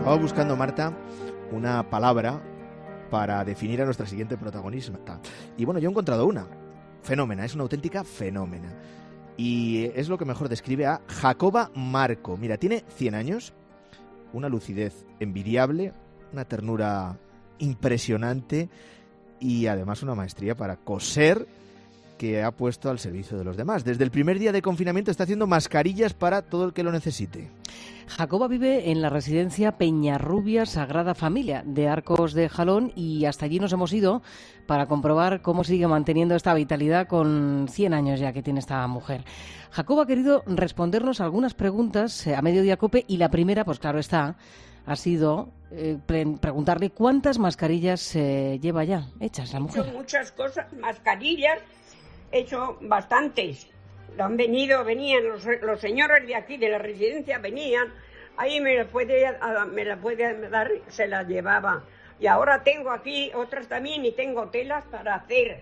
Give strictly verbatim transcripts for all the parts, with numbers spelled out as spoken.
Estaba buscando, Marta, una palabra para definir a nuestra siguiente protagonista. Y bueno, yo he encontrado una. Fenómena, es una auténtica fenómena. Y es lo que mejor describe a Jacoba Marco. Mira, tiene cien años, una lucidez envidiable, una ternura impresionante y además una maestría para coser que ha puesto al servicio de los demás. Desde el primer día de confinamiento está haciendo mascarillas para todo el que lo necesite. Jacoba vive en la residencia Peñarrubia Sagrada Familia de Arcos de Jalón y hasta allí nos hemos ido para comprobar cómo sigue manteniendo esta vitalidad con cien años ya que tiene esta mujer. Jacoba ha querido respondernos algunas preguntas a Mediodía Cope y la primera, pues claro está, ha sido eh, pre- preguntarle cuántas mascarillas eh, lleva ya hechas la mujer. He hecho muchas cosas, mascarillas, he hecho bastantes. Han venido, venían los, los señores de aquí, de la residencia, venían, ahí me la puede, me la puede dar, se las llevaba. Y ahora tengo aquí otras también y tengo telas para hacer.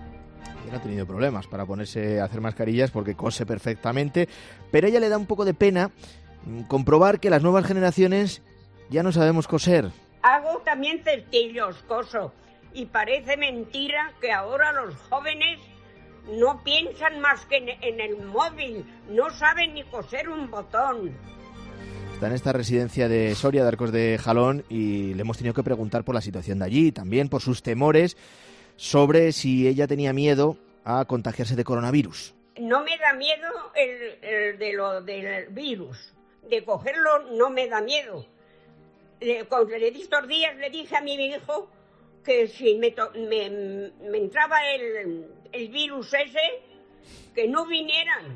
No ha tenido problemas para ponerse a hacer mascarillas porque cose perfectamente, pero a ella le da un poco de pena comprobar que las nuevas generaciones ya no sabemos coser. Hago también cestillos, coso, y parece mentira que ahora los jóvenes no piensan más que en, en el móvil, no saben ni coser un botón. Está en esta residencia de Soria, de Arcos de Jalón, y le hemos tenido que preguntar por la situación de allí, también por sus temores sobre si ella tenía miedo a contagiarse de coronavirus. No me da miedo el, el de lo del virus, de cogerlo no me da miedo. Le, cuando le di estos días le dije a mi hijo que si me, to, me, me entraba el, el virus ese, que no vinieran.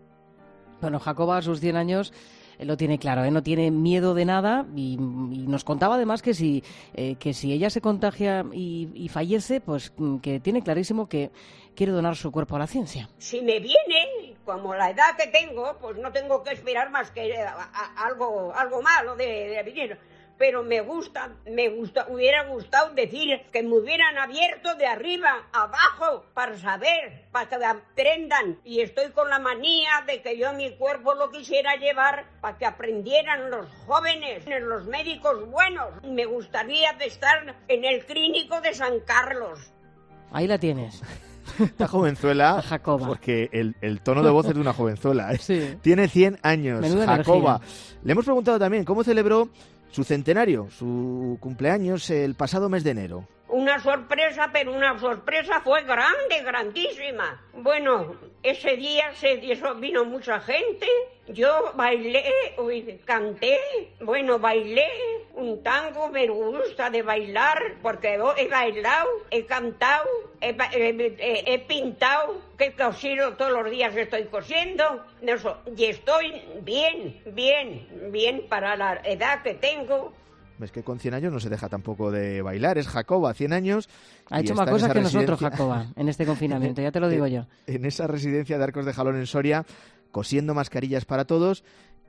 Bueno, Jacoba a sus cien años eh, lo tiene claro, ¿eh? No tiene miedo de nada y, y nos contaba además que si, eh, que si ella se contagia y, y fallece, pues que tiene clarísimo que quiere donar su cuerpo a la ciencia. Si me viene, como la edad que tengo, pues no tengo que esperar más que a, a, algo, algo malo de, de venir. Pero me gusta, me gusta, hubiera gustado decir que me hubieran abierto de arriba a abajo para saber, para que aprendan. Y estoy con la manía de que yo mi cuerpo lo quisiera llevar para que aprendieran los jóvenes, los médicos buenos. Me gustaría de estar en el clínico de San Carlos. Ahí la tienes. Esta jovenzuela, Jacoba. porque el, el tono de voz es de una jovenzuela, ¿eh? Sí. Tiene cien años, Menuda Jacoba. energía. Le hemos preguntado también cómo celebró su centenario, su cumpleaños el pasado mes de enero. Una sorpresa, pero una sorpresa fue grande, grandísima. Bueno, ese día se vino mucha gente, yo bailé, uy, canté, bueno, bailé un tango, me gusta de bailar, porque he bailado, he cantado, he, he, he, he pintado, que he cosido todos los días, estoy cosiendo, eso, y estoy bien, bien, bien para la edad que tengo. Es que con cien años no se deja tampoco de bailar, es Jacoba, cien años. Ha hecho más cosas que nosotros, Jacoba, en este confinamiento, ya te lo digo yo. En esa residencia de Arcos de Jalón en Soria, cosiendo mascarillas para todos,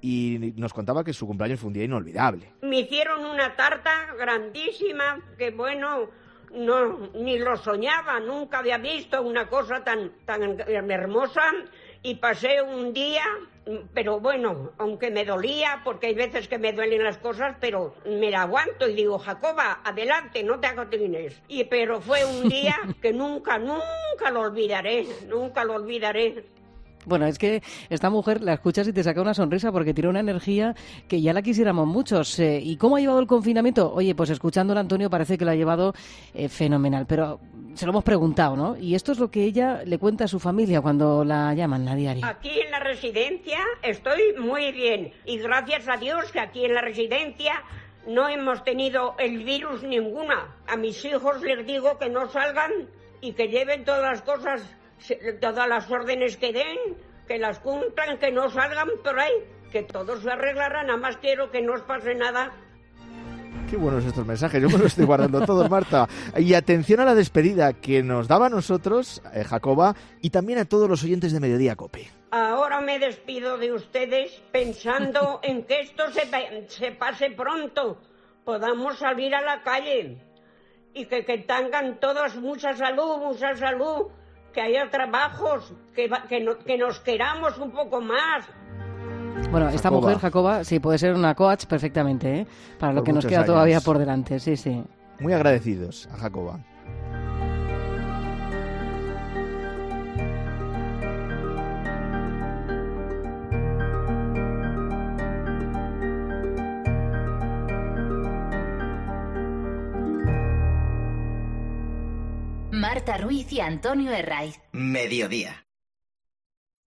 y nos contaba que su cumpleaños fue un día inolvidable. Me hicieron una tarta grandísima, que bueno, no ni lo soñaba, nunca había visto una cosa tan, tan hermosa, y pasé un día, pero bueno, aunque me dolía, porque hay veces que me duelen las cosas, pero me la aguanto y digo, Jacoba, adelante, no te agotines. Y pero fue un día que nunca, nunca lo olvidaré, nunca lo olvidaré. Bueno, es que esta mujer la escuchas y te saca una sonrisa porque tiene una energía que ya la quisiéramos muchos. Eh, ¿Y cómo ha llevado el confinamiento? Oye, pues escuchándolo, Antonio, parece que lo ha llevado eh, fenomenal, pero se lo hemos preguntado, ¿no? Y esto es lo que ella le cuenta a su familia cuando la llaman a diario. Aquí en la residencia estoy muy bien y gracias a Dios que aquí en la residencia no hemos tenido el virus ninguna. A mis hijos les digo que no salgan y que lleven todas las cosas, todas las órdenes que den, que las cumplan, que no salgan por ahí, que todo se arreglará, nada más quiero que no os pase nada. Qué buenos estos mensajes, yo me los estoy guardando todos, Marta. Y atención a la despedida que nos daba a nosotros, eh, Jacoba, y también a todos los oyentes de Mediodía Cope. Ahora me despido de ustedes pensando en que esto se, se pase pronto, podamos salir a la calle y que, que tengan todos mucha salud, mucha salud, que haya trabajos, que, que, no, que nos queramos un poco más. Bueno, esta Jacoba. mujer, Jacoba, sí, puede ser una coach perfectamente, ¿eh? Para lo Por que nos muchos queda años. todavía por delante, sí, sí. Muy agradecidos a Jacoba. Marta Ruiz y Antonio Herraiz. Mediodía.